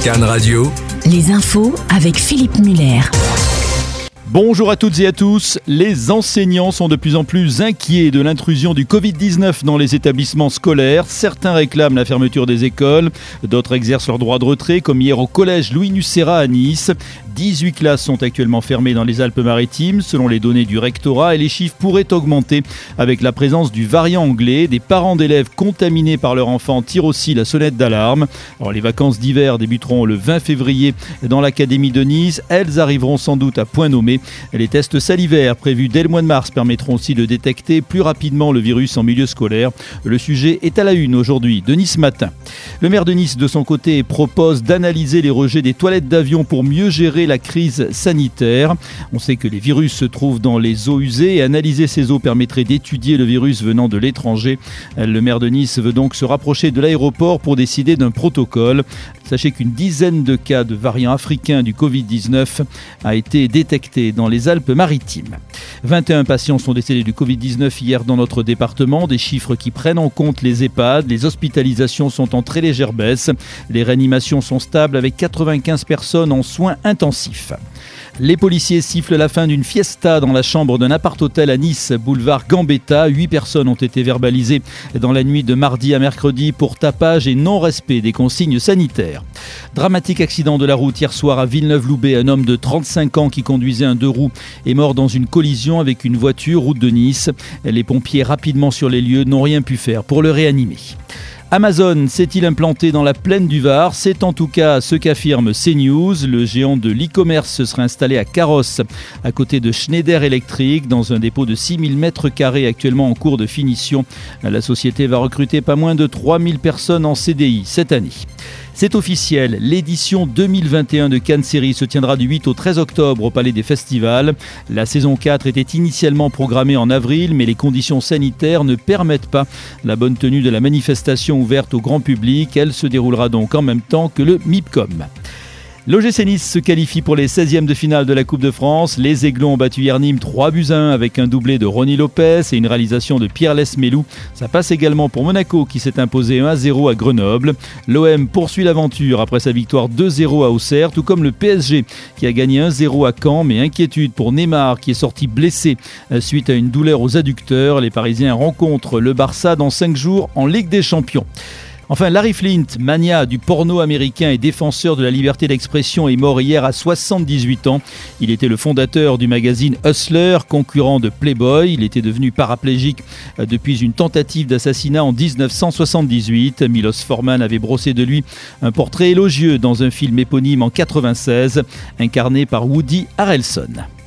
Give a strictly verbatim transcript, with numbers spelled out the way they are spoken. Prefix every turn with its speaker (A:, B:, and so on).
A: Cannes Radio.
B: Les infos avec Philippe Muller.
C: Bonjour à toutes et à tous. Les enseignants sont de plus en plus inquiets de l'intrusion du covid dix-neuf dans les établissements scolaires. Certains réclament la fermeture des écoles, d'autres exercent leur droit de retrait, comme hier au collège Louis Nucera à Nice. dix-huit classes sont actuellement fermées dans les Alpes-Maritimes, selon les données du rectorat, et les chiffres pourraient augmenter avec la présence du variant anglais. Des parents d'élèves contaminés par leur enfant tirent aussi la sonnette d'alarme. Alors, les vacances d'hiver débuteront le vingt février dans l'académie de Nice. Elles arriveront sans doute à point nommé. Les tests salivaires prévus dès le mois de mars permettront aussi de détecter plus rapidement le virus en milieu scolaire. Le sujet est à la une aujourd'hui de Nice Matin. Le maire de Nice, de son côté, propose d'analyser les rejets des toilettes d'avion pour mieux gérer la crise sanitaire. On sait que les virus se trouvent dans les eaux usées et analyser ces eaux permettrait d'étudier le virus venant de l'étranger. Le maire de Nice veut donc se rapprocher de l'aéroport pour décider d'un protocole. Sachez qu'une dizaine de cas de variants africains du covid dix-neuf a été détecté dans les Alpes-Maritimes. vingt et un patients sont décédés du covid dix-neuf hier dans notre département, des chiffres qui prennent en compte les EHPAD. Les hospitalisations sont en très légère baisse. Les réanimations sont stables avec quatre-vingt-quinze personnes en soins intensifs. Les policiers sifflent la fin d'une fiesta dans la chambre d'un appart-hôtel à Nice, boulevard Gambetta. Huit personnes ont été verbalisées dans la nuit de mardi à mercredi pour tapage et non-respect des consignes sanitaires. Dramatique accident de la route hier soir à Villeneuve-Loubet. Un homme de trente-cinq ans qui conduisait un deux roues est mort dans une collision avec une voiture route de Nice. Les pompiers rapidement sur les lieux n'ont rien pu faire pour le réanimer. Amazon s'est-il implanté dans la plaine du Var ? C'est en tout cas ce qu'affirme CNews. Le géant de l'e-commerce se serait installé à Carrosse, à côté de Schneider Electric, dans un dépôt de six mille mètres carrés actuellement en cours de finition. La société va recruter pas moins de trois mille personnes en C D I cette année. C'est officiel, l'édition deux mille vingt et un de Cannes Série se tiendra du huit au treize octobre au Palais des Festivals. La saison quatre était initialement programmée en avril, mais les conditions sanitaires ne permettent pas la bonne tenue de la manifestation ouverte au grand public. Elle se déroulera donc en même temps que le MIPCOM. L'O G C Nice se qualifie pour les seizièmes de finale de la Coupe de France. Les Aiglons ont battu hier Nîmes trois buts à un avec un doublé de Ronny Lopez et une réalisation de Pierre Lesmelou. Ça passe également pour Monaco qui s'est imposé un à zéro à Grenoble. L'O M poursuit l'aventure après sa victoire deux zéro à Auxerre, tout comme le P S G qui a gagné un zéro à Caen. Mais inquiétude pour Neymar qui est sorti blessé suite à une douleur aux adducteurs. Les Parisiens rencontrent le Barça dans cinq jours en Ligue des Champions. Enfin, Larry Flynt, magnat du porno américain et défenseur de la liberté d'expression, est mort hier à soixante-dix-huit ans. Il était le fondateur du magazine Hustler, concurrent de Playboy. Il était devenu paraplégique depuis une tentative d'assassinat en dix-neuf cent soixante-dix-huit. Milos Forman avait brossé de lui un portrait élogieux dans un film éponyme en quatre-vingt-seize, incarné par Woody Harrelson.